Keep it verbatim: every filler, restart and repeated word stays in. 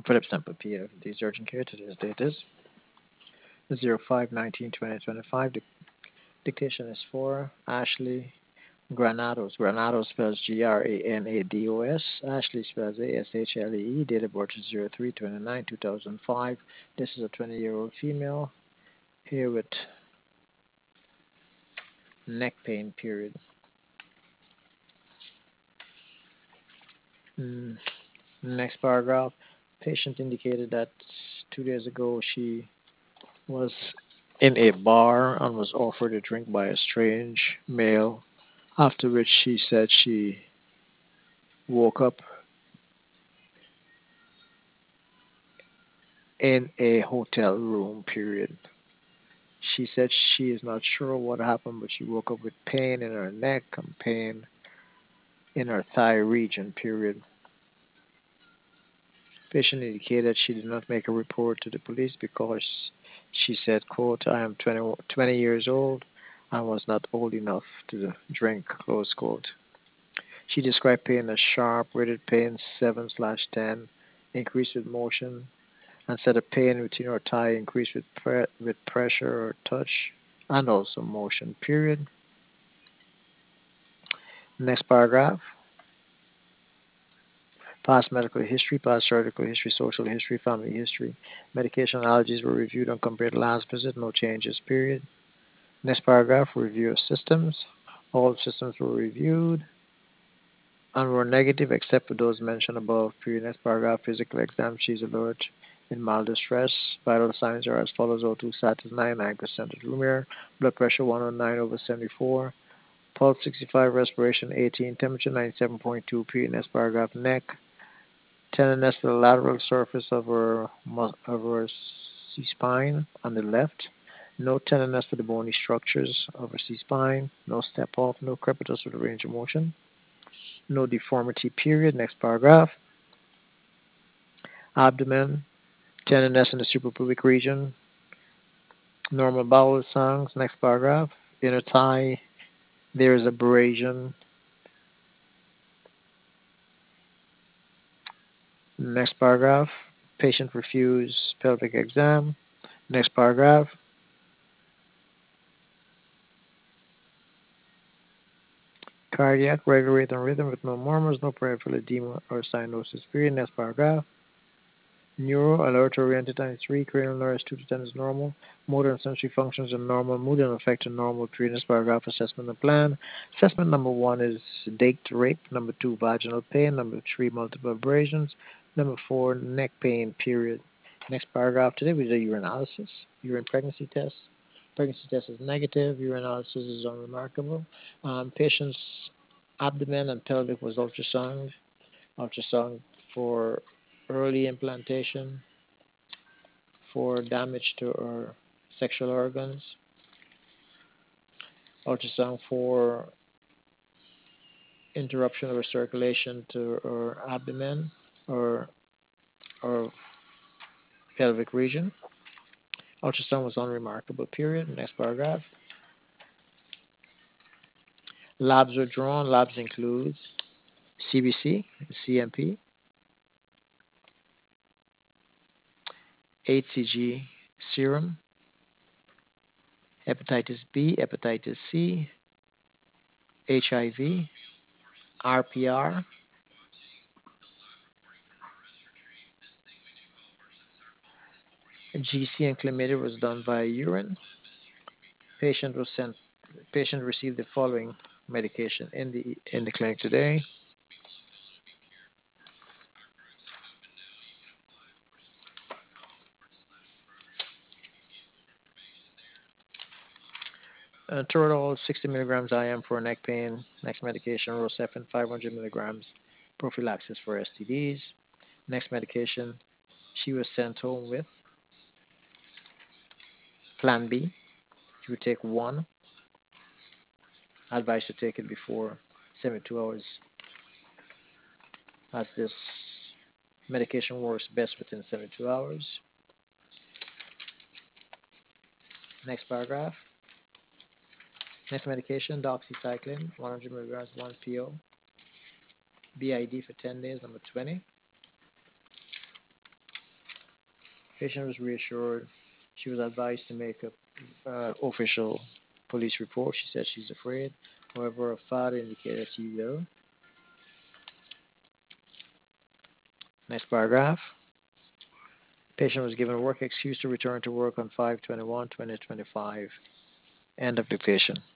Philip Stamper P F. These urgent care. Today's date is zero five nineteen twenty twenty-five. The dictation is for Ashley Granados. Granados spells G R A N A D O S. Ashley spells A S H L E E. Date of birth is zero three twenty-nine two thousand five. This is a twenty year old female here with neck pain, period. Mm, Next paragraph. Patient indicated that two days ago she was in a bar and was offered a drink by a strange male, after which she said she woke up in a hotel room, period. She said she is not sure what happened, but she woke up with pain in her neck and pain in her thigh region, period. Patient indicated she did not make a report to the police because she said, quote, I am twenty, twenty years old and was not old enough to drink, close quote. She described pain as sharp, rated pain seven slash ten, increased with motion, and said the pain within her thigh increased with, pre- with pressure or touch, and also motion, period. Next paragraph. Past medical history, past surgical history, social history, family history. Medication allergies were reviewed and compared last visit, no changes, period. Next paragraph, review of systems. All systems were reviewed and were negative except for those mentioned above. Period. Next paragraph, physical exam, she's alert in mild distress. Vital signs are as follows: O two status ninety-nine percent of room air, blood pressure one oh nine over seventy-four, pulse sixty-five, respiration eighteen, temperature ninety-seven point two. Period. Next paragraph, neck. Tenderness to the lateral surface of her, of her C-spine on the left. No tenderness to the bony structures of her C-spine. No step off. No crepitus with a range of motion. No deformity, period. Next paragraph. Abdomen. Tenderness in the suprapubic region. Normal bowel sounds. Next paragraph. Inner thigh. There is abrasion. Next paragraph. Patient refused pelvic exam. Next paragraph. Cardiac, regular rate and rhythm with no murmurs, no peripheral edema or cyanosis. Period. Next paragraph. Neuro, alert oriented ninety-three, cranial nerves two to ten is normal. Motor and sensory functions are normal. Mood and affect are normal. Period. Next paragraph. Assessment and plan. Assessment number one is date rape. Number two, vaginal pain. Number three, multiple abrasions. Number four, neck pain. Period. Next paragraph. Today we did a urinalysis, urine pregnancy test. Pregnancy test is negative. Urinalysis is unremarkable. Um, patient's abdomen and pelvic was ultrasound. Ultrasound for early implantation, for damage to her sexual organs. Ultrasound for interruption of her circulation to her abdomen or or pelvic region. Ultrasound was unremarkable. Period. Next paragraph. Labs were drawn. Labs include C B C, C M P, H C G serum, hepatitis B, hepatitis C, H I V, R P R, G C and chlamydia was done via urine. Patient was sent. Patient received the following medication in the in the clinic today: uh, Toradol sixty milligrams I M for neck pain. Next medication, Rocephin five hundred milligrams, prophylaxis for S T Ds. Next medication, she was sent home with Plan B. She would take one. Advised to take it before seventy-two hours, as this medication works best within seventy-two hours. Next paragraph. Next medication, doxycycline, one hundred milligrams, one P O. B I D for ten days, number twenty. Patient was reassured. She was advised to make a uh, official police report. She said she's afraid. However, her father indicated she will. Next paragraph. Patient was given a work excuse to return to work on five twenty-one twenty twenty-five. End of dictation.